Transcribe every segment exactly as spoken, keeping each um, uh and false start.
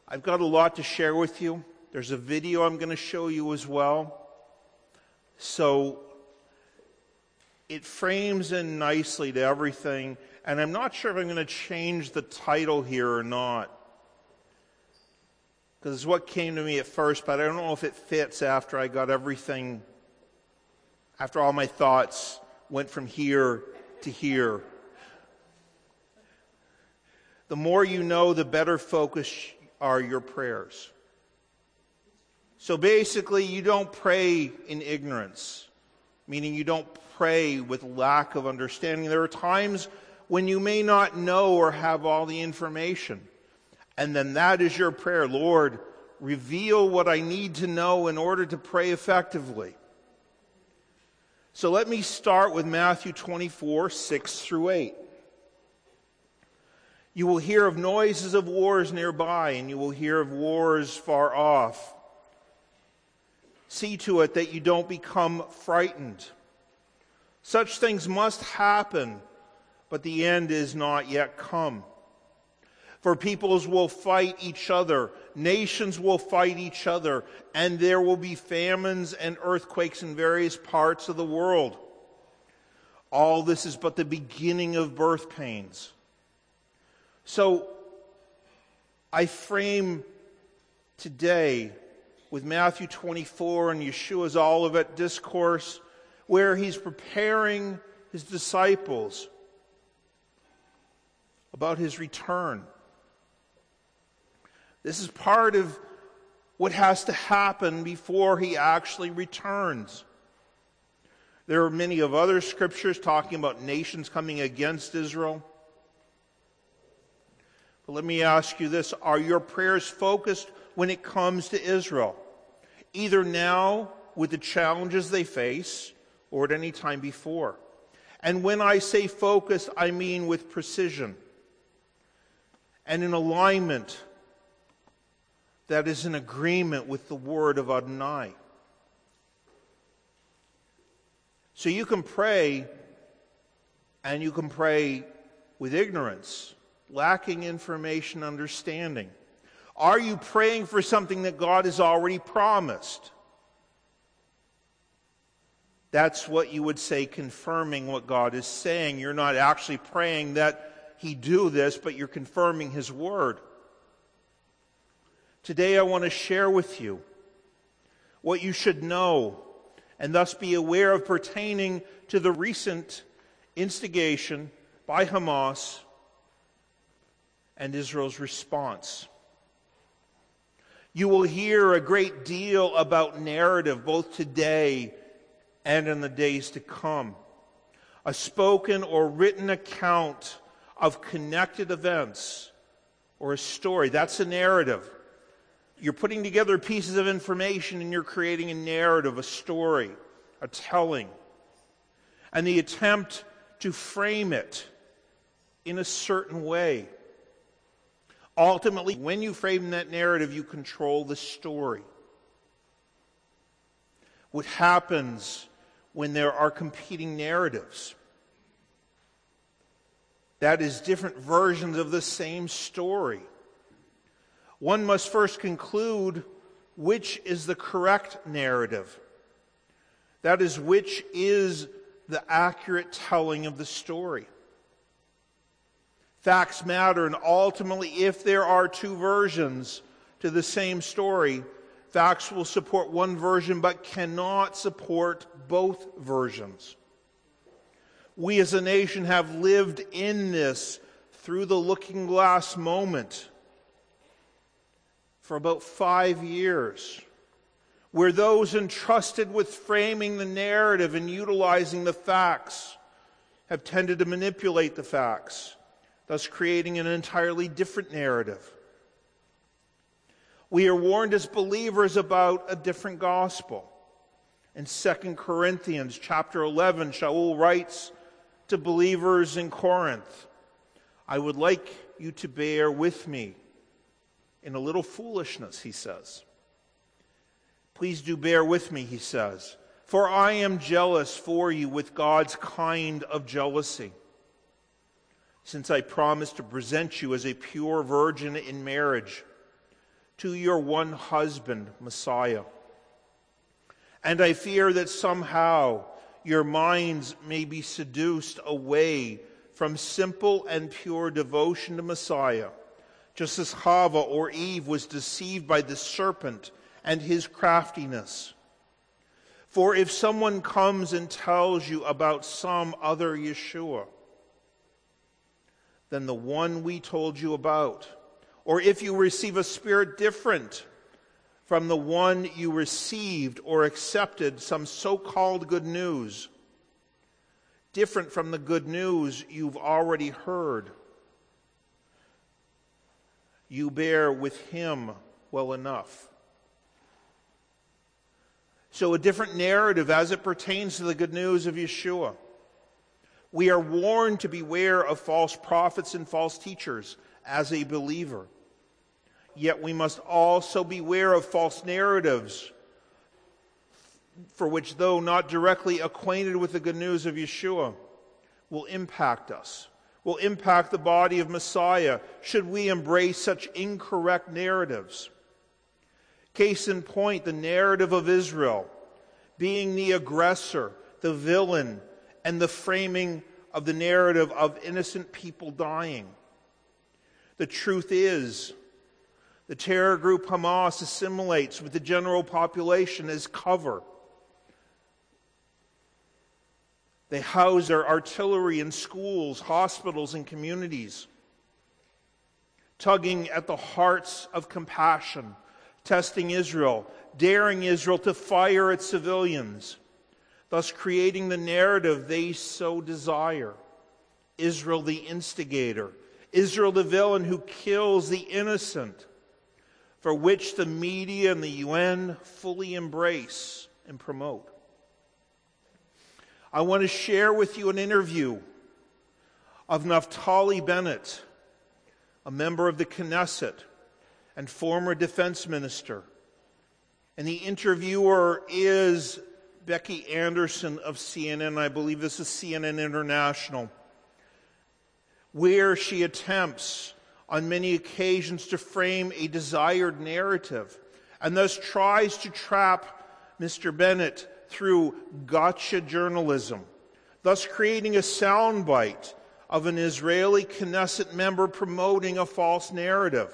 I've got a lot to share with you. There's a video I'm going to show you as well. So it frames in nicely to everything, and I'm not sure if I'm going to change the title here or not, because it's what came to me at first, but I don't know if it fits after I got everything, after all my thoughts went from here to here. The more you know, the better focus are your prayers. So basically, you don't pray in ignorance, meaning you don't pray with lack of understanding. There are times when you may not know or have all the information. And then that is your prayer. Lord, reveal what I need to know in order to pray effectively. So let me start with Matthew twenty-four, six through eight. You will hear of noises of wars nearby, and you will hear of wars far off. See to it that you don't become frightened. Such things must happen, but the end is not yet come. For peoples will fight each other, nations will fight each other, and there will be famines and earthquakes in various parts of the world. All this is but the beginning of birth pains. So, I frame today with Matthew twenty-four and Yeshua's Olivet Discourse, where he's preparing his disciples about his return. This is part of what has to happen before he actually returns. There are many of other scriptures talking about nations coming against Israel. But let me ask you this. Are your prayers focused when it comes to Israel? Either now with the challenges they face or at any time before. And when I say focused, I mean with precision and in alignment that is in agreement with the word of Adonai. So you can pray, and you can pray with ignorance, lacking information, understanding. Are you praying for something that God has already promised? That's what you would say confirming what God is saying. You're not actually praying that he do this, but you're confirming his word. Today I want to share with you what you should know and thus be aware of pertaining to the recent instigation by Hamas and Israel's response. You will hear a great deal about narrative both today and in the days to come. A spoken or written account of connected events or a story. That's a narrative. You're putting together pieces of information and you're creating a narrative, a story, a telling. And the attempt to frame it in a certain way. Ultimately, when you frame that narrative, you control the story. What happens when there are competing narratives? That is, different versions of the same story. One must first conclude which is the correct narrative. That is, which is the accurate telling of the story. Facts matter, and ultimately, if there are two versions to the same story, facts will support one version but cannot support both versions. We as a nation have lived in this through the looking glass moment for about five years, where those entrusted with framing the narrative and utilizing the facts have tended to manipulate the facts, thus creating an entirely different narrative. We are warned as believers about a different gospel. In Second Corinthians chapter eleven, Shaul writes to believers in Corinth, I would like you to bear with me in a little foolishness, he says. Please do bear with me, he says, for I am jealous for you with God's kind of jealousy, since I promised to present you as a pure virgin in marriage. to your one husband, Messiah. And I fear that somehow your minds may be seduced away from simple and pure devotion to Messiah, just as Chava or Eve was deceived by the serpent and his craftiness. For if someone comes and tells you about some other Yeshua than the one we told you about, or if you receive a spirit different from the one you received or accepted, some so-called good news, different from the good news you've already heard, you bear with him well enough. So a different narrative as it pertains to the good news of Yeshua. We are warned to beware of false prophets and false teachers as a believer. Yet we must also beware of false narratives for which, though not directly acquainted with the good news of Yeshua, will impact us, will impact the body of Messiah should we embrace such incorrect narratives. Case in point, the narrative of Israel being the aggressor, the villain, and the framing of the narrative of innocent people dying. The truth is, the terror group Hamas assimilates with the general population as cover. They house their artillery in schools, hospitals, and communities, tugging at the hearts of compassion, testing Israel, daring Israel to fire at civilians, thus creating the narrative they so desire. Israel the instigator, Israel the villain who kills the innocent, for which the media and the U N fully embrace and promote. I want to share with you an interview of Naftali Bennett, a member of the Knesset and former defense minister. And the interviewer is Becky Anderson of C N N. I believe this is C N N International, where she attempts on many occasions to frame a desired narrative and thus tries to trap Mister Bennett through gotcha journalism, thus creating a soundbite of an Israeli Knesset member promoting a false narrative.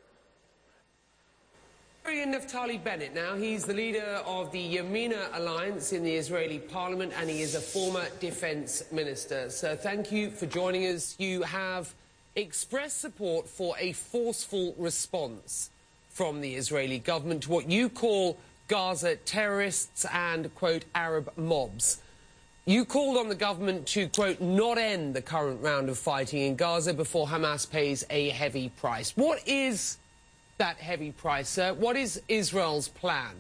Naftali Bennett now, he's the leader of the Yamina Alliance in the Israeli parliament and he is a former defense minister. So thank you for joining us. You have expressed support for a forceful response from the Israeli government to what you call Gaza terrorists and, quote, Arab mobs. You called on the government to, quote, not end the current round of fighting in Gaza before Hamas pays a heavy price. What is that heavy price, sir? What is Israel's plan?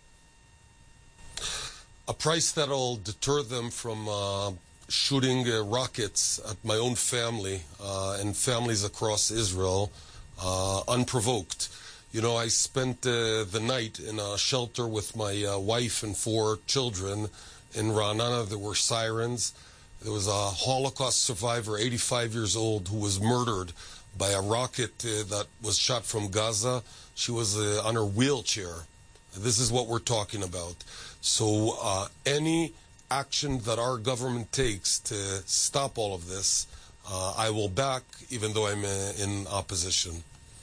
A price that'll deter them from uh, shooting uh, rockets at my own family uh, and families across Israel uh, unprovoked. You know, I spent uh, the night in a shelter with my uh, wife and four children in Ra'anana. There were sirens. There was a Holocaust survivor, eighty-five years old, who was murdered by a rocket uh, that was shot from Gaza. She was uh, on her wheelchair. This is what we're talking about. So uh, any action that our government takes to stop all of this, uh, I will back, even though I'm uh, in opposition.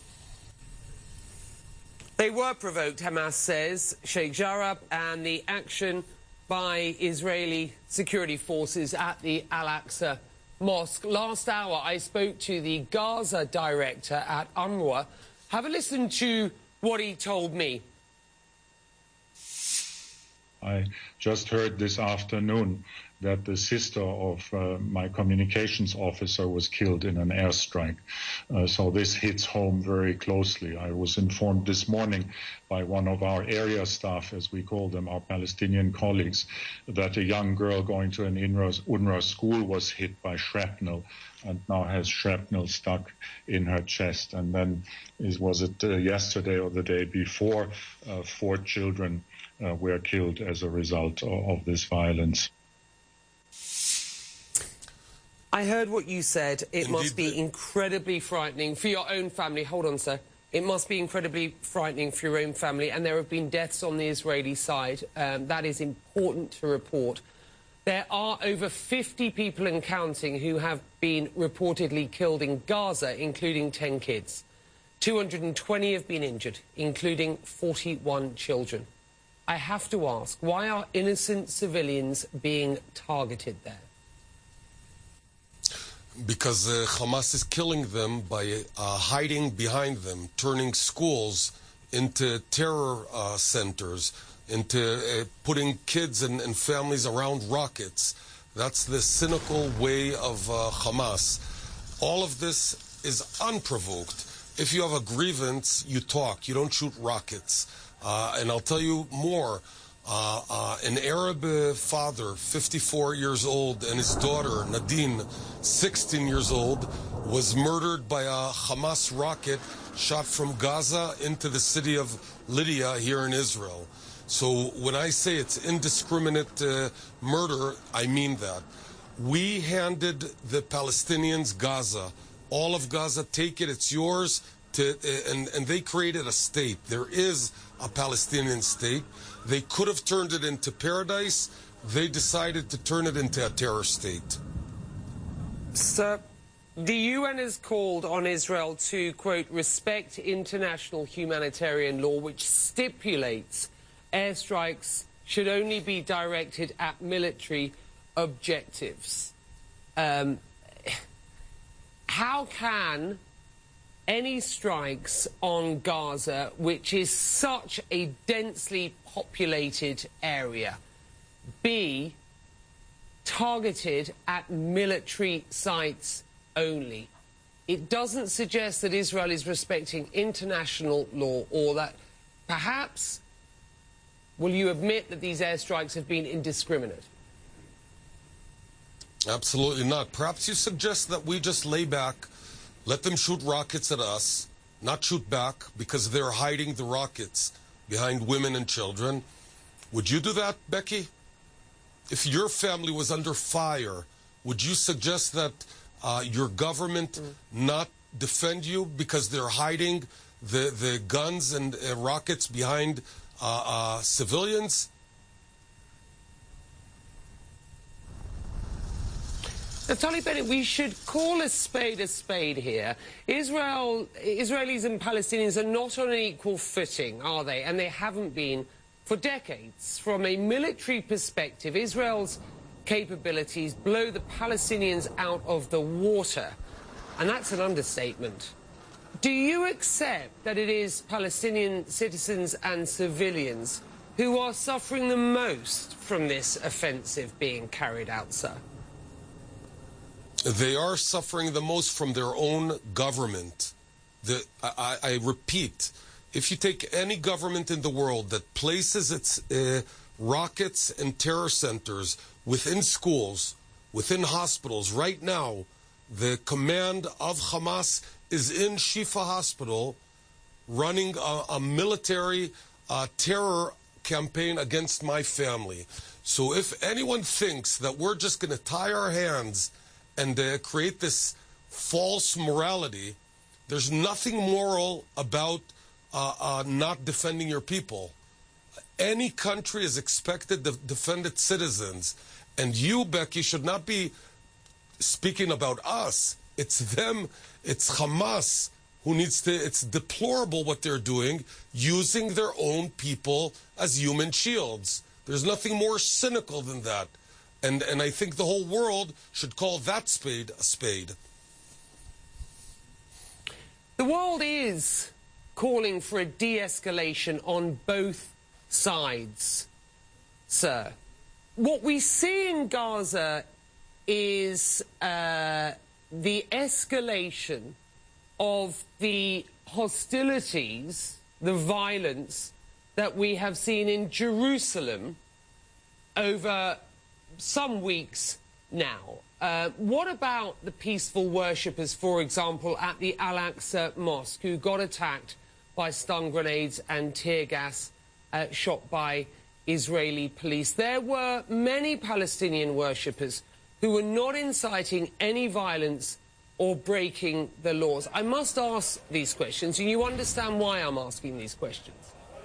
They were provoked, Hamas says, Sheikh Jarrah, and the action by Israeli security forces at the Al-Aqsa Mosque. Last hour, I spoke to the Gaza director at UNRWA. Have a listen to what he told me. I just heard this afternoon that the sister of uh, my communications officer was killed in an airstrike. Uh, so this hits home very closely. I was informed this morning by one of our area staff, as we call them, our Palestinian colleagues, that a young girl going to an UNRWA school was hit by shrapnel and now has shrapnel stuck in her chest. And then, is, was it uh, yesterday or the day before, uh, four children uh, were killed as a result of, of this violence. I heard what you said. It Indeed. Must be incredibly frightening for your own family. Hold on, sir. It must be incredibly frightening for your own family, and there have been deaths on the Israeli side. Um, that is important to report. There are over fifty people and counting who have been reportedly killed in Gaza, including ten kids. two hundred twenty have been injured, including forty-one children. I have to ask, why are innocent civilians being targeted there? Because uh, Hamas is killing them by uh, hiding behind them, turning schools into terror uh, centers, into uh, putting kids and, and families around rockets. That's the cynical way of uh, Hamas. All of this is unprovoked. If you have a grievance, you talk. You don't shoot rockets. Uh, and I'll tell you more. Uh, uh, an Arab uh, father, fifty-four years old, and his daughter, Nadine, sixteen years old, was murdered by a Hamas rocket shot from Gaza into the city of Lydia here in Israel. So when I say it's indiscriminate uh, murder, I mean that. We handed the Palestinians Gaza. All of Gaza, take it, it's yours. To, uh, and, and they created a state. There is a Palestinian state. They could have turned it into paradise. They decided to turn it into a terror state. Sir, the U N has called on Israel to, quote, respect international humanitarian law, which stipulates airstrikes should only be directed at military objectives. Um, how can any strikes on Gaza, which is such a densely populated area, be targeted at military sites only? It doesn't suggest that Israel is respecting international law, or that perhaps, will you admit that these airstrikes have been indiscriminate? Absolutely not. Perhaps you suggest that we just lay back, let them shoot rockets at us, not shoot back, because they're hiding the rockets behind women and children. Would you do that, Becky? If your family was under fire, would you suggest that uh, your government mm. not defend you because they're hiding the, the guns and uh, rockets behind uh, uh, civilians? Naftali Bennett, we should call a spade a spade here. Israel, Israelis and Palestinians are not on an equal footing, are they? And they haven't been for decades. From a military perspective, Israel's capabilities blow the Palestinians out of the water. And that's an understatement. Do you accept that it is Palestinian citizens and civilians who are suffering the most from this offensive being carried out, sir? They are suffering the most from their own government. The, I, I repeat, if you take any government in the world that places its uh, rockets and terror centers within schools, within hospitals, right now, the command of Hamas is in Shifa Hospital running a, a military uh, terror campaign against my family. So if anyone thinks that we're just going to tie our hands and uh, create this false morality, there's nothing moral about uh, uh, not defending your people. Any country is expected to defend its citizens. And you, Becky, should not be speaking about us. It's them, it's Hamas who needs to, it's deplorable what they're doing, using their own people as human shields. There's nothing more cynical than that. And, and I think the whole world should call that spade a spade. The world is calling for a de-escalation on both sides, sir. What we see in Gaza is uh, the escalation of the hostilities, the violence that we have seen in Jerusalem over some weeks now. Uh, what about the peaceful worshippers, for example, at the Al-Aqsa Mosque, who got attacked by stun grenades and tear gas uh, shot by Israeli police? There were many Palestinian worshippers who were not inciting any violence or breaking the laws? I must ask these questions, and you understand why I'm asking these questions.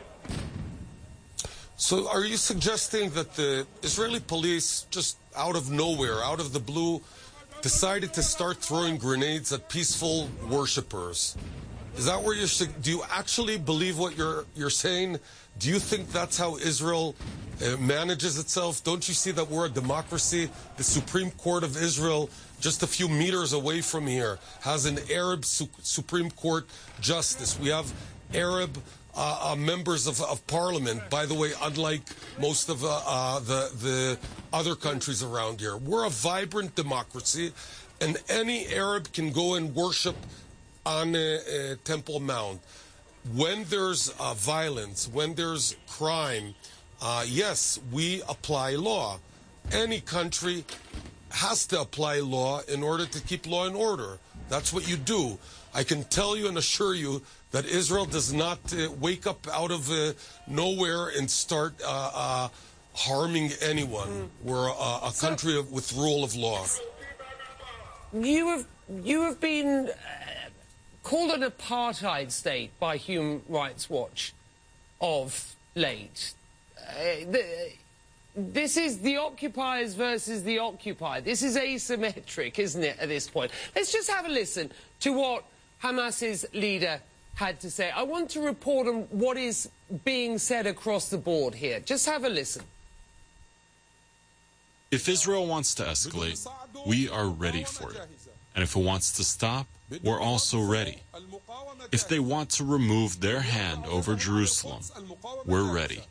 So are you suggesting that the Israeli police, just out of nowhere, out of the blue, decided to start throwing grenades at peaceful worshippers? Is that where you're... Do you actually believe what you're, you're saying? Do you think that's how Israel uh, manages itself? Don't you see that we're a democracy? The Supreme Court of Israel, just a few meters away from here, has an Arab su Supreme Court justice. We have Arab uh, uh, members of, of parliament, by the way, unlike most of uh, uh, the, the other countries around here. We're a vibrant democracy, and any Arab can go and worship on a, a Temple Mount. When there's uh, violence, when there's crime, uh, yes, we apply law. Any country has to apply law in order to keep law and order. That's what you do. I can tell you and assure you that Israel does not uh, wake up out of uh, nowhere and start uh, uh, harming anyone. Mm. We're a, a country of, with rule of law. You have, you have been uh, called an apartheid state by Human Rights Watch of late. Uh, the, This is the occupiers versus the occupied. This is asymmetric, isn't it, at this point? Let's just have a listen to what Hamas's leader had to say. I want to report on what is being said across the board here. Just have a listen. If Israel wants to escalate, we are ready for it. And if it wants to stop, we're also ready. If they want to remove their hand over Jerusalem, we're ready.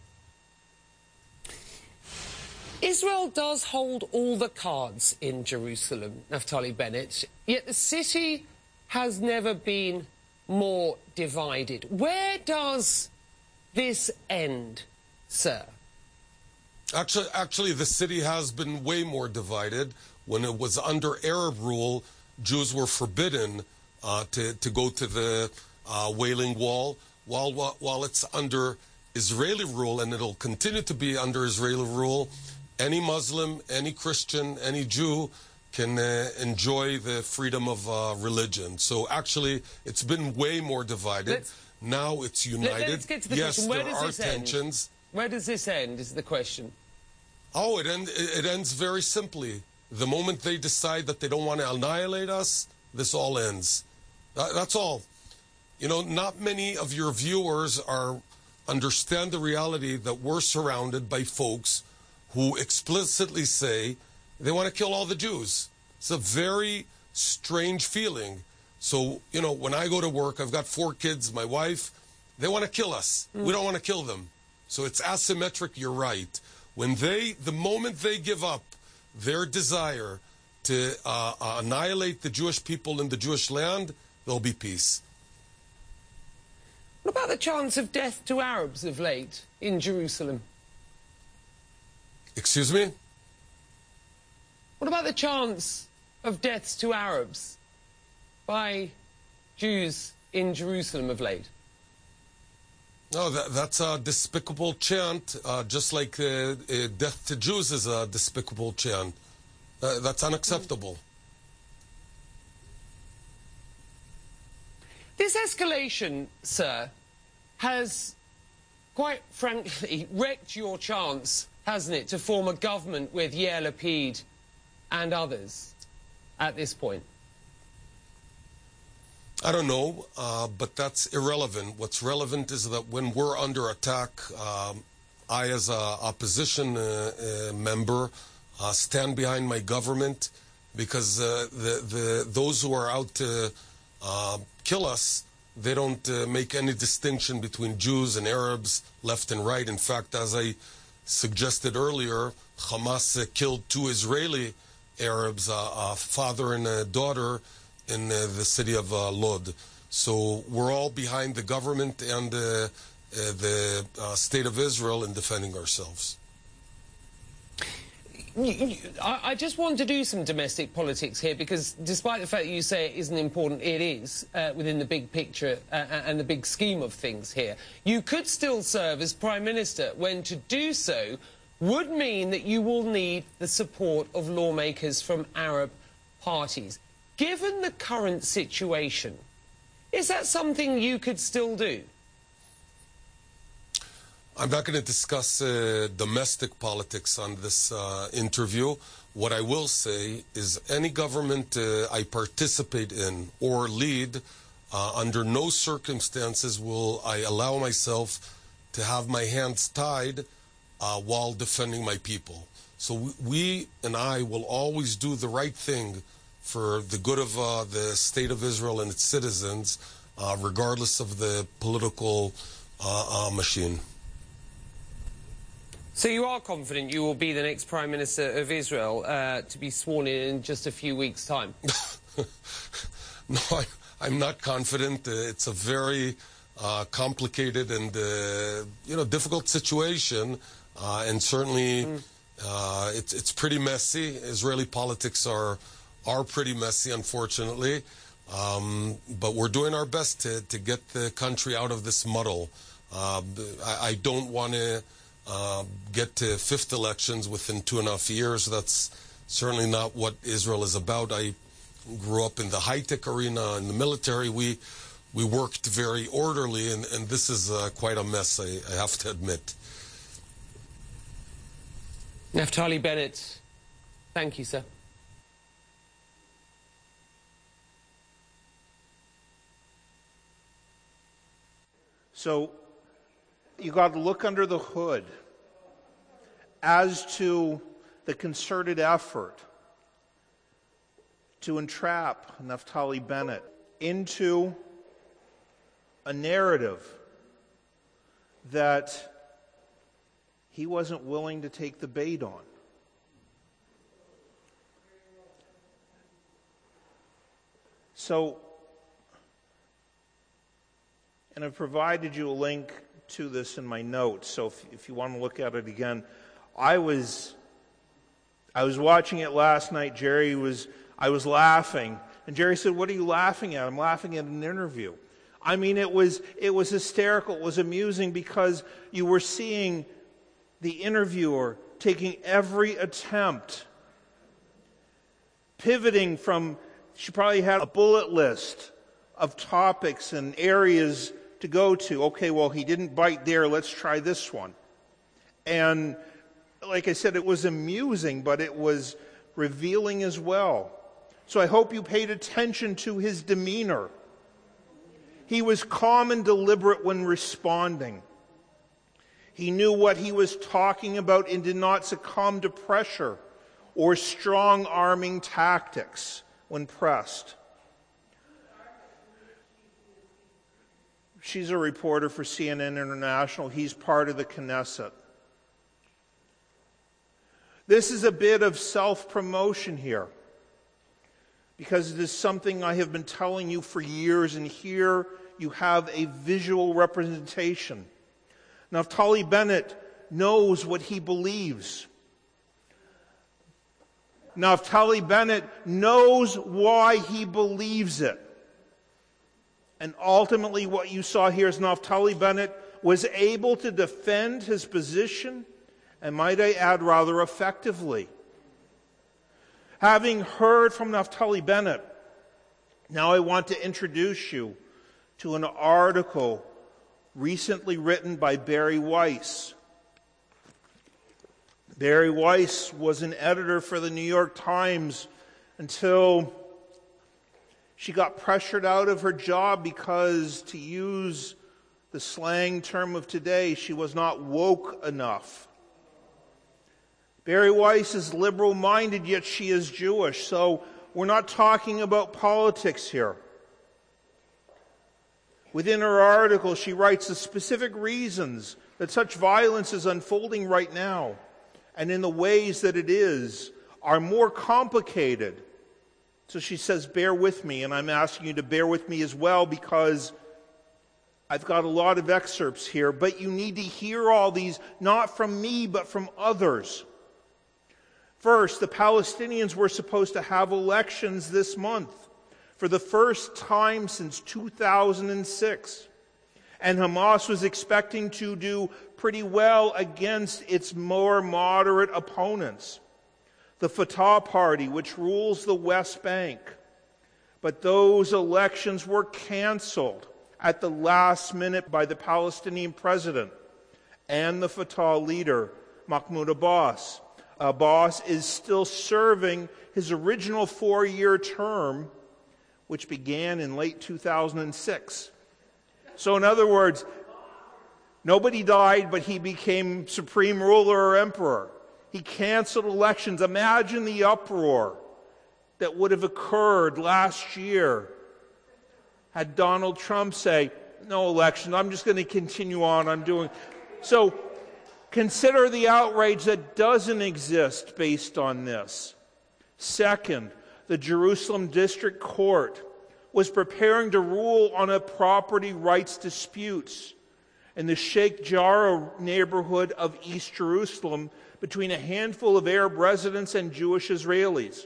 Israel does hold all the cards in Jerusalem, Naftali Bennett, yet the city has never been more divided. Where does this end, sir? Actually, actually, the city has been way more divided. When it was under Arab rule, Jews were forbidden uh, to, to go to the uh, Wailing Wall. While, while, while it's under Israeli rule, and it'll continue to be under Israeli rule, any Muslim, any Christian, any Jew can uh, enjoy the freedom of uh, religion. So actually, it's been way more divided. Let's, now it's united. Let's get to the yes, question. Where there does are this tensions. End? Where does this end, is the question. Oh, it, end, it ends very simply. The moment they decide that they don't want to annihilate us, this all ends. Uh, that's all. You know, not many of your viewers are understand the reality that we're surrounded by folks who explicitly say they want to kill all the Jews. It's a very strange feeling. So, you know, when I go to work, I've got four kids, my wife, they want to kill us. Mm. We don't want to kill them. So it's asymmetric, you're right. When they, the moment they give up their desire to uh, uh, annihilate the Jewish people in the Jewish land, there'll be peace. What about the chance of death to Arabs of late in Jerusalem? Excuse me? What about the chance of deaths to Arabs by Jews in Jerusalem of late? No, that, that's a despicable chant, uh, just like uh, uh, death to Jews is a despicable chant. Uh, that's unacceptable. This escalation, sir, has, quite frankly, wrecked your chance, hasn't it, to form a government with Yair Lapid and others at this point? I don't know, uh, but that's irrelevant. What's relevant is that when we're under attack, um, I, as an opposition uh, uh, member, uh, stand behind my government, because uh, the, the, those who are out to uh, kill us, they don't uh, make any distinction between Jews and Arabs, left and right. In fact, as I suggested earlier, Hamas uh, killed two Israeli Arabs, uh, a father and a daughter, in uh, the city of uh, Lod. So we're all behind the government and uh, uh, the uh, state of Israel in defending ourselves. I just want to do some domestic politics here, because despite the fact that you say it isn't important, it is uh, within the big picture uh, and the big scheme of things here. You could still serve as Prime Minister, when to do so would mean that you will need the support of lawmakers from Arab parties. Given the current situation, is that something you could still do? I'm not going to discuss uh, domestic politics on this uh, interview. What I will say is any government uh, I participate in or lead, uh, under no circumstances will I allow myself to have my hands tied uh, while defending my people. So we and I will always do the right thing for the good of uh, the state of Israel and its citizens, uh, regardless of the political uh, uh, machine. So you are confident you will be the next Prime Minister of Israel uh, to be sworn in in just a few weeks' time? No, I, I'm not confident. Uh, it's a very uh, complicated and uh, you know difficult situation, uh, and certainly mm. uh, it's it's pretty messy. Israeli politics are are pretty messy, unfortunately. Um, but we're doing our best to to get the country out of this muddle. Uh, I, I don't want to. Uh, get to fifth elections within two and a half years. That's certainly not what Israel is about. I grew up in the high-tech arena, in the military. We we worked very orderly, and, and this is uh, quite a mess, I, I have to admit. Naftali Bennett, thank you, sir. So you got to look under the hood as to the concerted effort to entrap Naftali Bennett into a narrative that he wasn't willing to take the bait on. So, and I've provided you a link to this in my notes, so if, if you want to look at it again, I was I was watching it last night. Jerry was I was laughing, and Jerry said, "What are you laughing at?" I'm laughing at an interview. I mean, it was it was hysterical. It was amusing because you were seeing the interviewer taking every attempt, pivoting from. She probably had a bullet list of topics and areas to go to. Okay, well, he didn't bite there. Let's try this one. And like I said, it was amusing, but it was revealing as well. So I hope you paid attention to his demeanor. He was calm and deliberate when responding. He knew what he was talking about and did not succumb to pressure or strong-arming tactics when pressed. She's a reporter for C N N International. He's part of the Knesset. This is a bit of self-promotion here, because it is something I have been telling you for years, and here you have a visual representation. Naftali Bennett knows what he believes. Naftali Bennett knows why he believes it. And ultimately what you saw here is Naftali Bennett was able to defend his position, and might I add, rather effectively. Having heard from Naftali Bennett, now I want to introduce you to an article recently written by Bari Weiss. Bari Weiss was an editor for the New York Times until she got pressured out of her job because, to use the slang term of today, she was not woke enough. Bari Weiss is liberal-minded, yet she is Jewish, so we're not talking about politics here. Within her article, she writes the specific reasons that such violence is unfolding right now, and in the ways that it is, are more complicated. So she says, bear with me, and I'm asking you to bear with me as well, because I've got a lot of excerpts here, but you need to hear all these, not from me, but from others. First, the Palestinians were supposed to have elections this month for the first time since two thousand six. And Hamas was expecting to do pretty well against its more moderate opponents, the Fatah Party, which rules the West Bank. But those elections were canceled at the last minute by the Palestinian president and the Fatah leader, Mahmoud Abbas. Abbas is still serving his original four-year term, which began in late two thousand six. So in other words, nobody died, but he became supreme ruler or emperor. He canceled elections. Imagine the uproar that would have occurred last year had Donald Trump say, no election, I'm just going to continue on, I'm doing. So consider the outrage that doesn't exist based on this. Second, the Jerusalem District Court was preparing to rule on a property rights disputes in the Sheikh Jarrah neighborhood of East Jerusalem between a handful of Arab residents and Jewish Israelis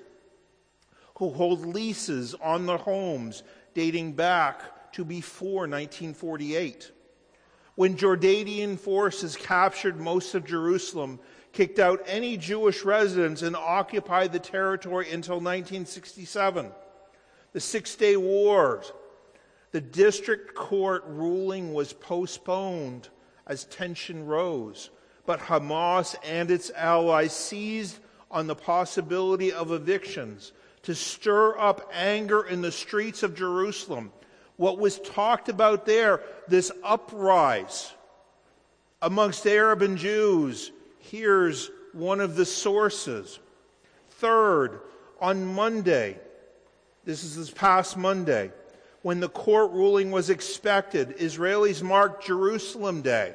who hold leases on their homes dating back to before nineteen forty-eight. When Jordanian forces captured most of Jerusalem, kicked out any Jewish residents, and occupied the territory until nineteen sixty-seven. The Six-Day War, the district court ruling was postponed as tension rose, but Hamas and its allies seized on the possibility of evictions to stir up anger in the streets of Jerusalem. What was talked about there, this uprise amongst Arab and Jews, here's one of the sources. Third, on Monday, this is this past Monday, when the court ruling was expected, Israelis marked Jerusalem Day,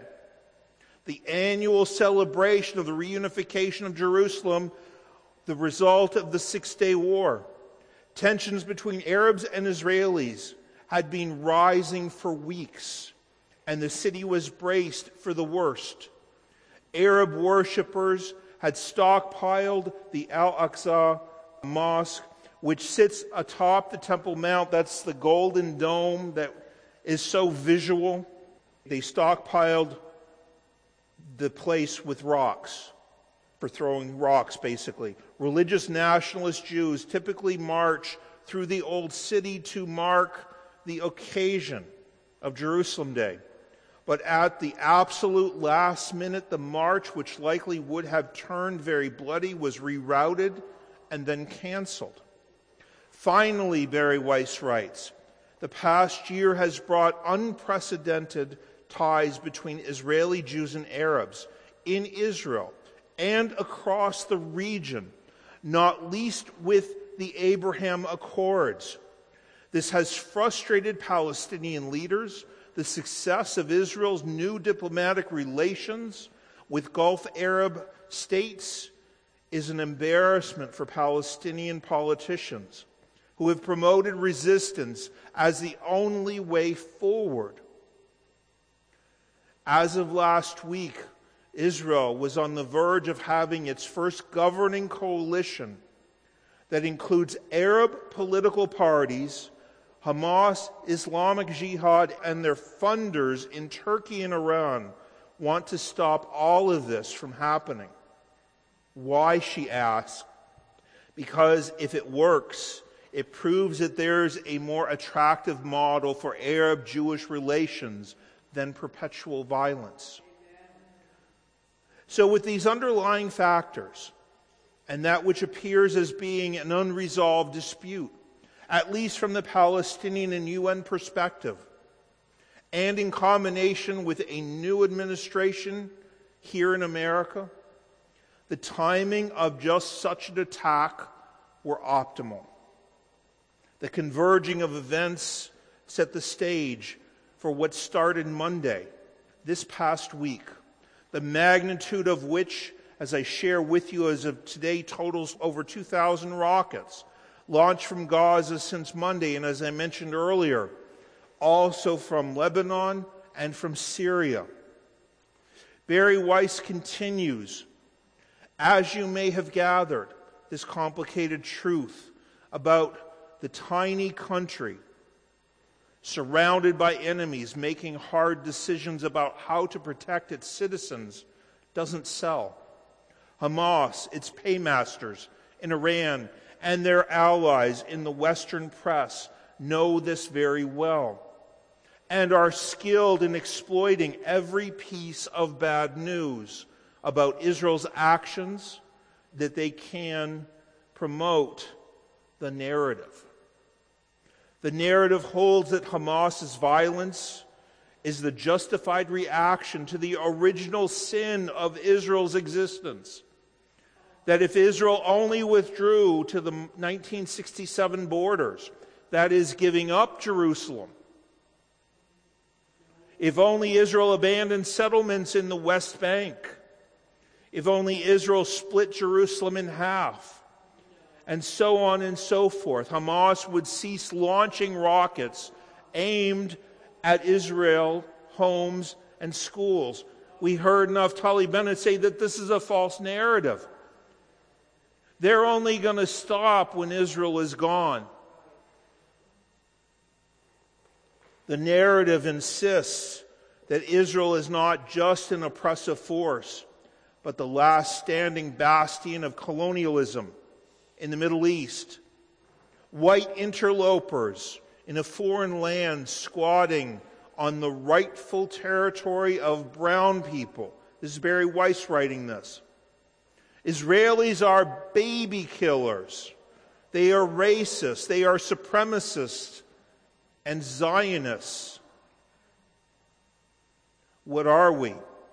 the annual celebration of the reunification of Jerusalem, the result of the Six-Day War. Tensions between Arabs and Israelis had been rising for weeks, and the city was braced for the worst. Arab worshippers had stockpiled the Al-Aqsa Mosque, which sits atop the Temple Mount. That's the golden dome that is so visual. They stockpiled the place with rocks, for throwing rocks, basically. Religious nationalist Jews typically march through the old city to mark the occasion of Jerusalem Day. But at the absolute last minute, the march, which likely would have turned very bloody, was rerouted and then canceled. Finally, Barry Weiss writes, the past year has brought unprecedented ties between Israeli Jews and Arabs in Israel and across the region, not least with the Abraham Accords. This has frustrated Palestinian leaders. The success of Israel's new diplomatic relations with Gulf Arab states is an embarrassment for Palestinian politicians who have promoted resistance as the only way forward. As of last week, Israel was on the verge of having its first governing coalition that includes Arab political parties, Hamas, Islamic Jihad, and their funders in Turkey and Iran want to stop all of this from happening. Why, she asks? Because if it works, it proves that there's a more attractive model for Arab-Jewish relations than perpetual violence. So with these underlying factors, and that which appears as being an unresolved dispute, at least from the Palestinian and U N perspective, and in combination with a new administration here in America, the timing of just such an attack were optimal. The converging of events set the stage for what started Monday, this past week, the magnitude of which, as I share with you as of today, totals over two thousand rockets launched from Gaza since Monday, and as I mentioned earlier, also from Lebanon and from Syria. Barry Weiss continues, as you may have gathered, this complicated truth about the tiny country surrounded by enemies making hard decisions about how to protect its citizens doesn't sell. Hamas, its paymasters in Iran, and their allies in the Western press know this very well and are skilled in exploiting every piece of bad news about Israel's actions that they can promote the narrative. The narrative holds that Hamas's violence is the justified reaction to the original sin of Israel's existence. That if Israel only withdrew to the nineteen sixty-seven borders, that is, giving up Jerusalem, if only Israel abandoned settlements in the West Bank, if only Israel split Jerusalem in half, and so on and so forth, Hamas would cease launching rockets aimed at Israel, homes, and schools. We heard Naftali Bennett say that this is a false narrative. They're only going to stop when Israel is gone. The narrative insists that Israel is not just an oppressive force, but the last standing bastion of colonialism in the Middle East. White interlopers in a foreign land squatting on the rightful territory of brown people. This is Barry Weiss writing this. Israelis are baby killers. They are racist. They are supremacists and Zionists. What are we?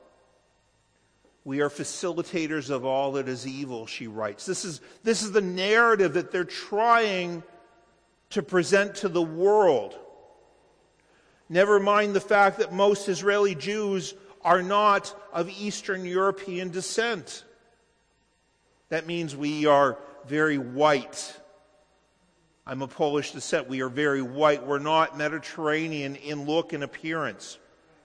We are facilitators of all that is evil, she writes. This is, this is the narrative that they're trying to present to the world. Never mind the fact that most Israeli Jews are not of Eastern European descent. That means we are very white. I'm of Polish descent. We are very white. We're not Mediterranean in look and appearance.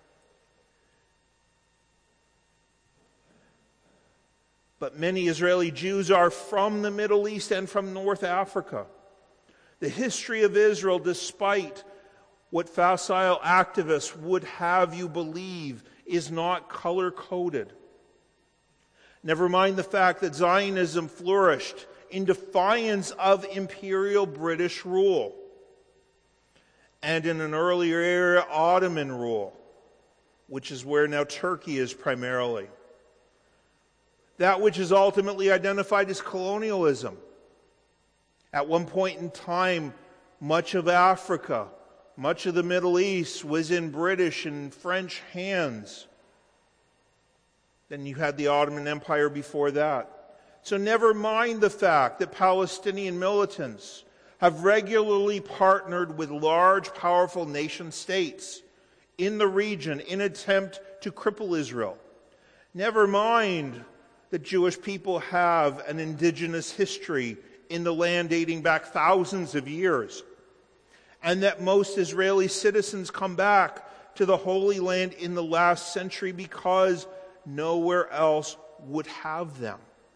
But many Israeli Jews are from the Middle East and from North Africa. The history of Israel, despite what facile activists would have you believe, is not color-coded. Never mind the fact that Zionism flourished in defiance of imperial British rule, and in an earlier era, Ottoman rule, which is where now Turkey is primarily. That which is ultimately identified as colonialism. At one point in time, much of Africa, much of the Middle East was in British and French hands. Then you had the Ottoman Empire before that. So never mind the fact that Palestinian militants have regularly partnered with large, powerful nation states in the region in an attempt to cripple Israel. Never mind that Jewish people have an indigenous history in the land dating back thousands of years, and that most Israeli citizens come back to the Holy Land in the last century because nowhere else would have them.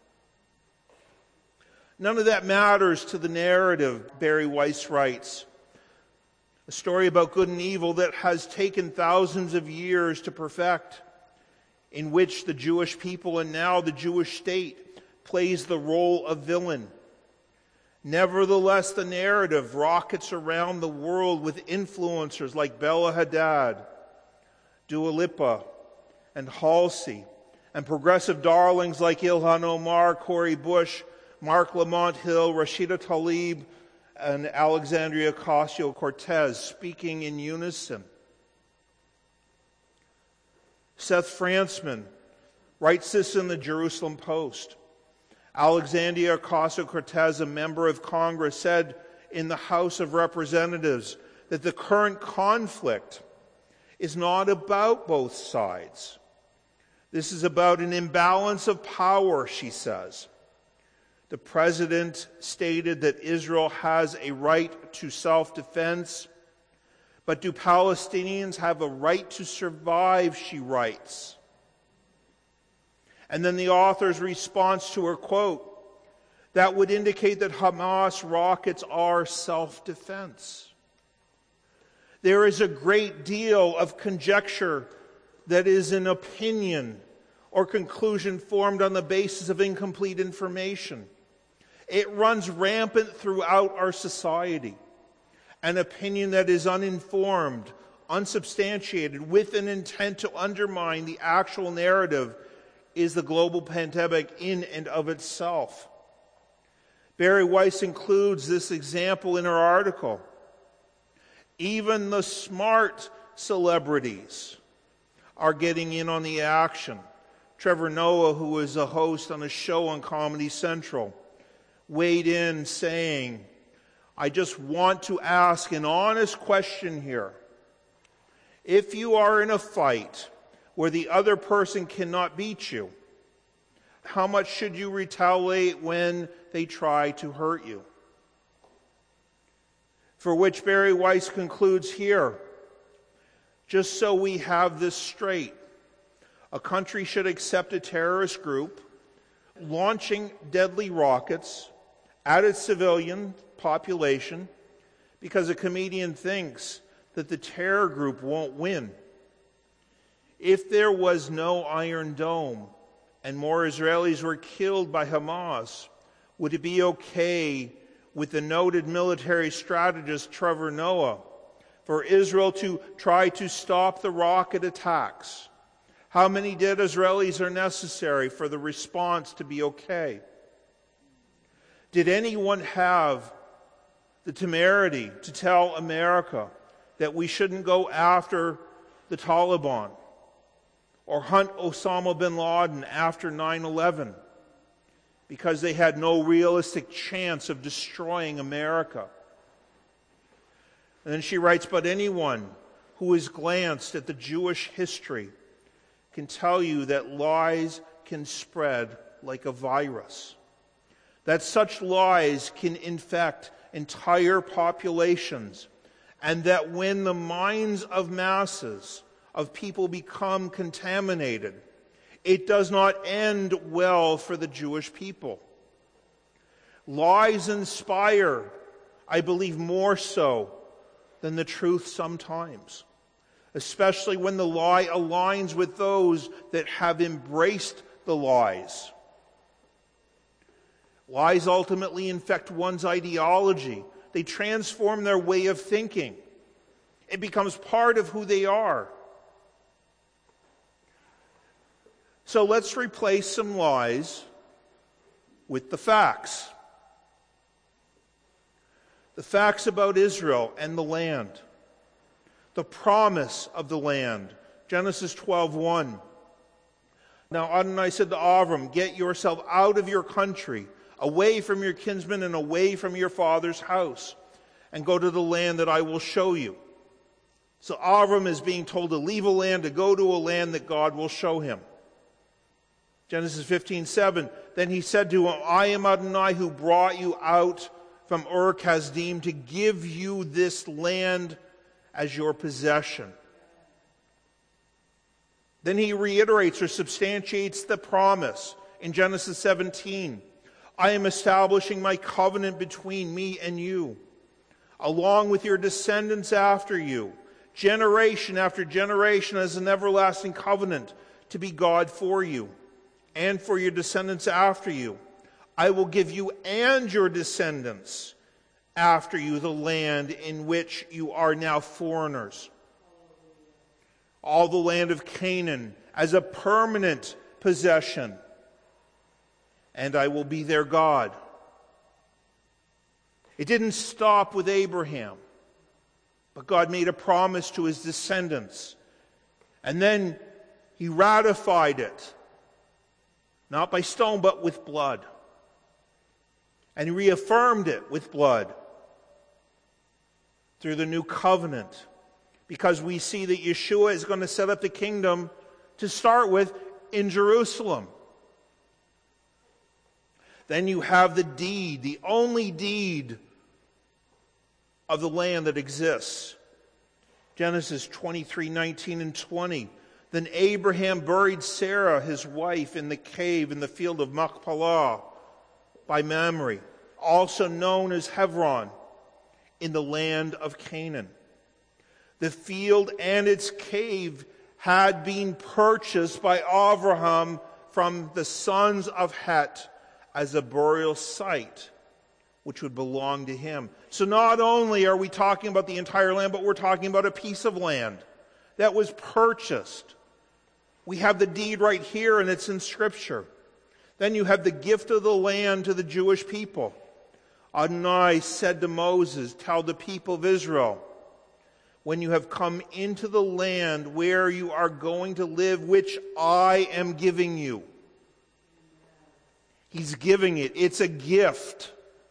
None of that matters to the narrative, Barry Weiss writes. A story about good and evil that has taken thousands of years to perfect, in which the Jewish people and now the Jewish state plays the role of villain. Nevertheless, the narrative rockets around the world with influencers like Bella Hadad, Dua Lipa, and Halsey, and progressive darlings like Ilhan Omar, Cori Bush, Mark Lamont Hill, Rashida Tlaib, and Alexandria Ocasio-Cortez speaking in unison. Seth Frantzman writes this in the Jerusalem Post. Alexandria Ocasio-Cortez, a member of Congress, said in the House of Representatives that the current conflict is not about both sides. This is about an imbalance of power, she says. The president stated that Israel has a right to self-defense, but do Palestinians have a right to survive, she writes. And then the author's response to her quote, that would indicate that Hamas rockets are self-defense. There is a great deal of conjecture that is an opinion or conclusion formed on the basis of incomplete information. It runs rampant throughout our society. An opinion that is uninformed, unsubstantiated, with an intent to undermine the actual narrative is the global pandemic in and of itself. Barry Weiss includes this example in her article. Even the smart celebrities are getting in on the action. Trevor Noah, who is a host on a show on Comedy Central, weighed in saying, I just want to ask an honest question here. If you are in a fight where the other person cannot beat you, how much should you retaliate when they try to hurt you? For which Barry Weiss concludes here, just so we have this straight, a country should accept a terrorist group launching deadly rockets at its civilian population because a comedian thinks that the terror group won't win. If there was no Iron Dome and more Israelis were killed by Hamas, would it be okay with the noted military strategist Trevor Noah for Israel to try to stop the rocket attacks? How many dead Israelis are necessary for the response to be okay? Did anyone have the temerity to tell America that we shouldn't go after the Taliban or hunt Osama bin Laden after nine eleven because they had no realistic chance of destroying America? And then she writes, but anyone who has glanced at the Jewish history can tell you that lies can spread like a virus, that such lies can infect entire populations, and that when the minds of masses of people become contaminated, it does not end well for the Jewish people. Lies inspire, I believe, more so than the truth sometimes, especially when the lie aligns with those that have embraced the lies. Lies ultimately infect one's ideology. They transform their way of thinking. It becomes part of who they are. So let's replace some lies with the facts. The facts about Israel and the land. The promise of the land. Genesis twelve one. Now Adonai said to Avram, get yourself out of your country, away from your kinsmen and away from your father's house, and go to the land that I will show you. So Avram is being told to leave a land, to go to a land that God will show him. Genesis fifteen seven. Then he said to him, I am Adonai who brought you out from Ur Kasdim to give you this land as your possession. Then he reiterates or substantiates the promise in Genesis seventeen. I am establishing my covenant between me and you, along with your descendants after you, generation after generation as an everlasting covenant to be God for you and for your descendants after you. I will give you and your descendants after you the land in which you are now foreigners. All the land of Canaan as a permanent possession. And I will be their God. It didn't stop with Abraham, but God made a promise to his descendants. And then he ratified it, not by stone, but with blood. And he reaffirmed it with blood through the new covenant, because we see that Yeshua is going to set up the kingdom to start with in Jerusalem. Then you have the deed, the only deed of the land that exists. Genesis twenty-three nineteen and twenty. Then Abraham buried Sarah, his wife, in the cave in the field of Machpelah by Mamre, also known as Hebron, in the land of Canaan. The field and its cave had been purchased by Abraham from the sons of Het as a burial site which would belong to him. So not only are we talking about the entire land, but we're talking about a piece of land that was purchased. We have the deed right here, and it's in Scripture. Then you have the gift of the land to the Jewish people. Adonai said to Moses, tell the people of Israel, when you have come into the land where you are going to live, which I am giving you. He's giving it. It's a gift.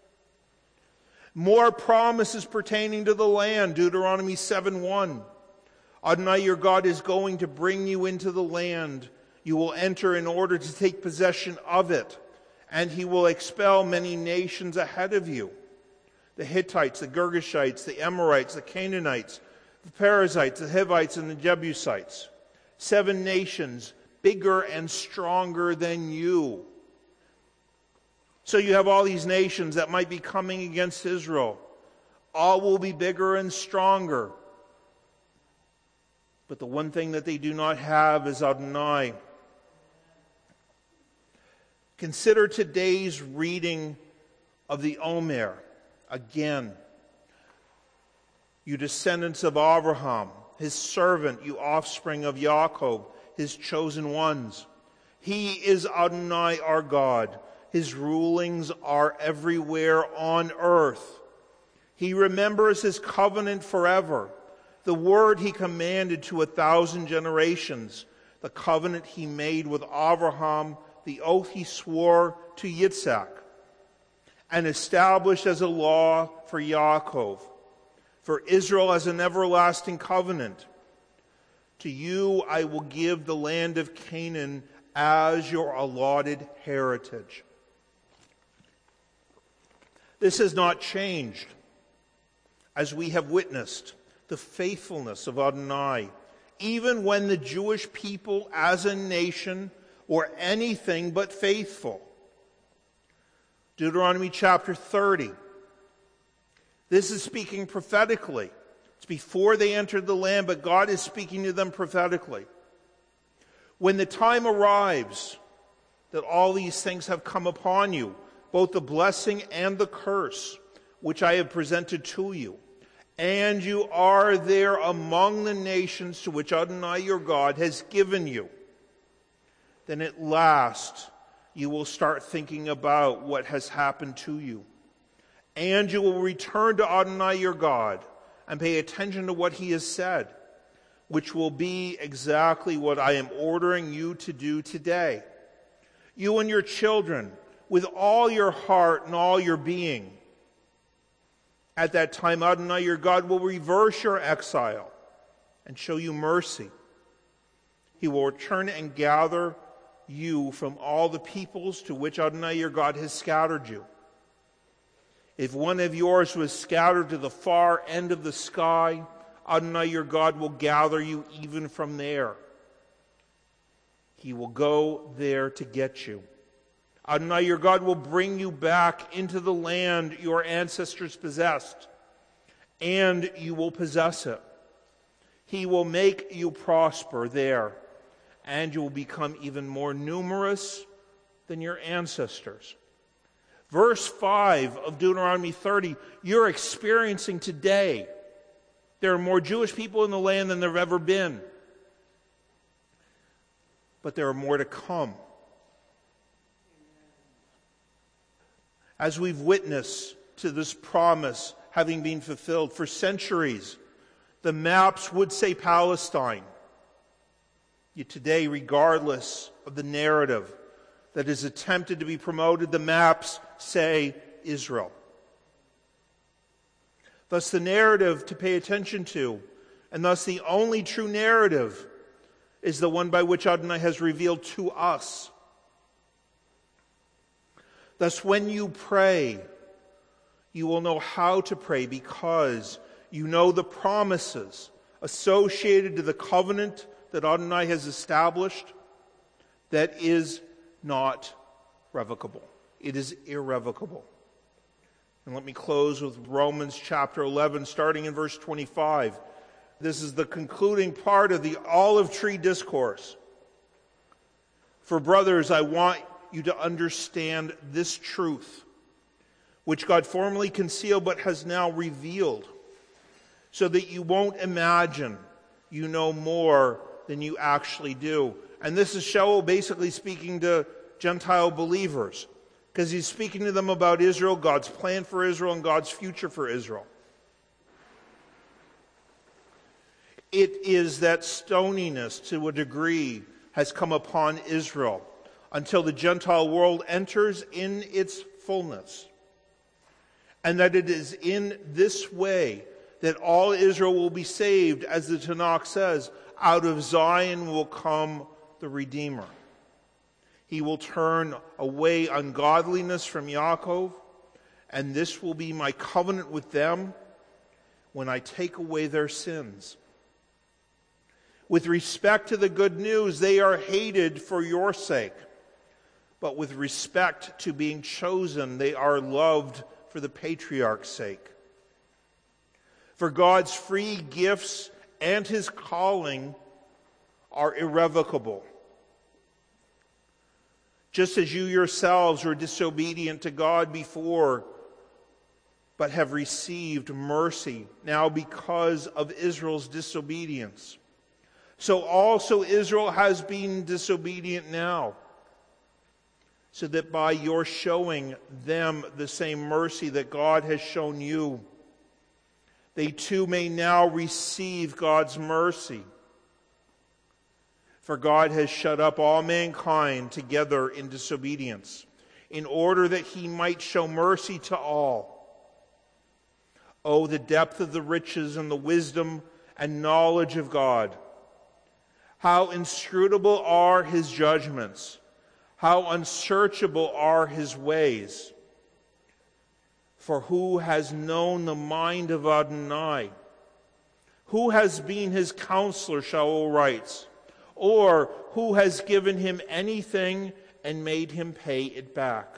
More promises pertaining to the land. Deuteronomy seven one. Adonai your God is going to bring you into the land. You will enter in order to take possession of it. And he will expel many nations ahead of you. The Hittites, the Girgashites, the Amorites, the Canaanites, the Perizzites, the Hivites, and the Jebusites. Seven nations, bigger and stronger than you. So you have all these nations that might be coming against Israel. All will be bigger and stronger. But the one thing that they do not have is Adonai. Consider today's reading of the Omer. Again, you descendants of Abraham, his servant, you offspring of Jacob, his chosen ones. He is Adonai our God. His rulings are everywhere on earth. He remembers his covenant forever, the word he commanded to a thousand generations, the covenant he made with Abraham, the oath he swore to Yitzhak, and established as a law for Yaakov, for Israel as an everlasting covenant. To you I will give the land of Canaan as your allotted heritage. This has not changed, as we have witnessed the faithfulness of Adonai, even when the Jewish people as a nation were anything but faithful. Deuteronomy chapter thirty. This is speaking prophetically. It's before they entered the land, but God is speaking to them prophetically. When the time arrives that all these things have come upon you, both the blessing and the curse, which I have presented to you, and you are there among the nations to which Adonai your God has given you, then at last you will start thinking about what has happened to you. And you will return to Adonai your God and pay attention to what he has said, which will be exactly what I am ordering you to do today. You and your children, with all your heart and all your being. At that time, Adonai your God will reverse your exile and show you mercy. He will return and gather you from all the peoples to which Adonai your God has scattered you. If one of yours was scattered to the far end of the sky, Adonai your God will gather you even from there. He will go there to get you. Adonai your God will bring you back into the land your ancestors possessed, and you will possess it. He will make you prosper there, and you will become even more numerous than your ancestors. Verse five of Deuteronomy thirty, you're experiencing today. There are more Jewish people in the land than there have ever been. But there are more to come. As we've witnessed to this promise having been fulfilled for centuries, the maps would say Palestine. Yet today, regardless of the narrative that is attempted to be promoted, the maps say Israel. Thus the narrative to pay attention to, and thus the only true narrative, is the one by which Adonai has revealed to us. Thus, when you pray, you will know how to pray because you know the promises associated to the covenant that Adonai has established that is not revocable. It is irrevocable. And let me close with Romans chapter eleven, starting in verse twenty-five. This is the concluding part of the olive tree discourse. For brothers, I want you to understand this truth. which God formerly concealed but has now revealed, so that you won't imagine you know more than you actually do. And this is Shaul basically speaking to Gentile believers, because he's speaking to them about Israel, God's plan for Israel, and God's future for Israel. It is that stoniness, to a degree, has come upon Israel until the Gentile world enters in its fullness. And that it is in this way that all Israel will be saved, as the Tanakh says, out of Zion will come the Redeemer. He will turn away ungodliness from Yaakov, and this will be my covenant with them when I take away their sins. With respect to the good news, they are hated for your sake. But with respect to being chosen, they are loved for the patriarch's sake. For God's free gifts and his calling are irrevocable. Just as you yourselves were disobedient to God before, but have received mercy now because of Israel's disobedience, so also Israel has been disobedient now, so that by your showing them the same mercy that God has shown you, they too may now receive God's mercy. For God has shut up all mankind together in disobedience, in order that he might show mercy to all. Oh, the depth of the riches and the wisdom and knowledge of God! How inscrutable are his judgments! How unsearchable are his ways! For who has known the mind of Adonai? Who has been his counselor, Shaul writes, or who has given him anything and made him pay it back?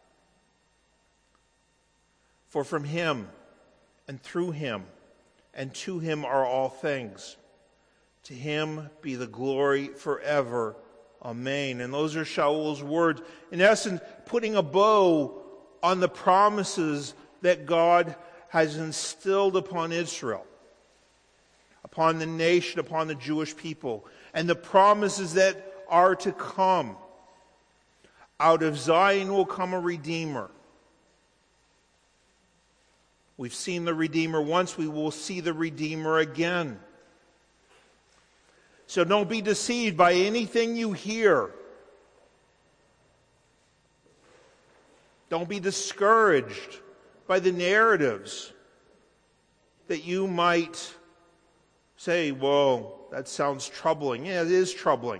For from him and through him and to him are all things. To him be the glory forever. Amen. And those are Shaul's words. In essence, putting a bow on the promises that God has instilled upon Israel, upon the nation, upon the Jewish people, and the promises that are to come. Out of Zion will come a Redeemer. We've seen the Redeemer once, we will see the Redeemer again. So don't be deceived by anything you hear. Don't be discouraged by the narratives that you might say, whoa, that sounds troubling. Yeah, it is troubling.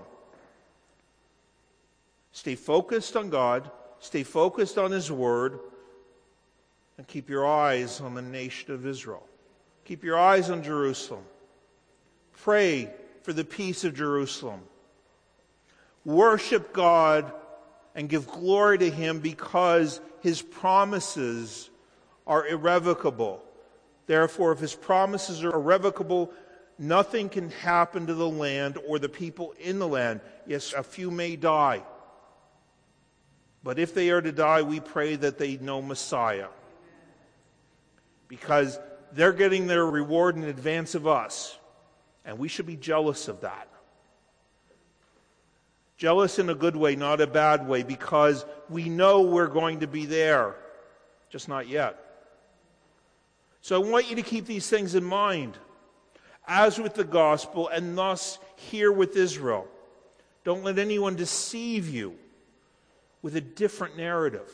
Stay focused on God, stay focused on his word, and keep your eyes on the nation of Israel. Keep your eyes on Jerusalem. Pray for the peace of Jerusalem. Worship God and give glory to him, because his promises are irrevocable. Therefore, if his promises are irrevocable, nothing can happen to the land or the people in the land. Yes, a few may die. But if they are to die, we pray that they know Messiah, because they're getting their reward in advance of us. And we should be jealous of that. Jealous in a good way, not a bad way, because we know we're going to be there, just not yet. So I want you to keep these things in mind, as with the gospel, and thus here with Israel. Don't let anyone deceive you with a different narrative.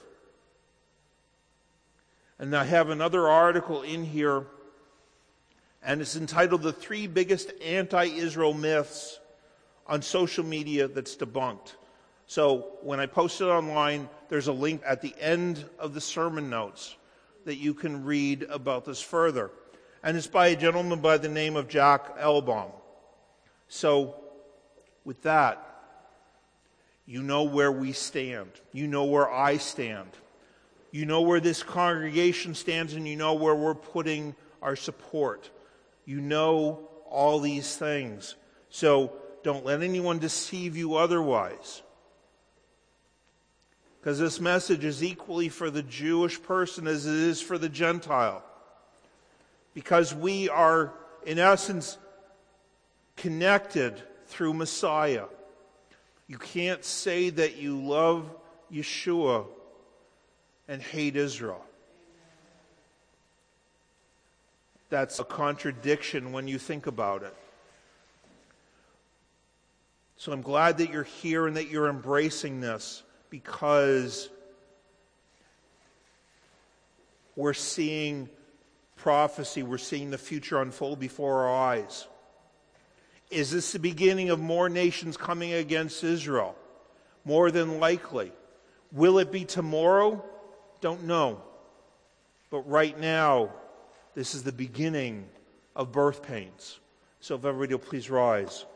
And I have another article in here, and it's entitled The Three Biggest Anti-Israel Myths on Social Media That's Debunked. So when I post it online, there's a link at the end of the sermon notes that you can read about this further. And it's by a gentleman by the name of Jack Elbaum. So with that, you know where we stand. You know where I stand. You know where this congregation stands, and you know where we're putting our support. You know all these things. So don't let anyone deceive you otherwise. because this message is equally for the Jewish person as it is for the Gentile. Because we are, in essence, connected through Messiah. You can't say that you love Yeshua and hate Israel. That's a contradiction when you think about it. So I'm glad that you're here and that you're embracing this, because we're seeing prophecy, we're seeing the future unfold before our eyes. Is this the beginning of more nations coming against Israel? More than likely. Will it be tomorrow? Don't know. But right now, this is the beginning of birth pains. So if everybody will please rise.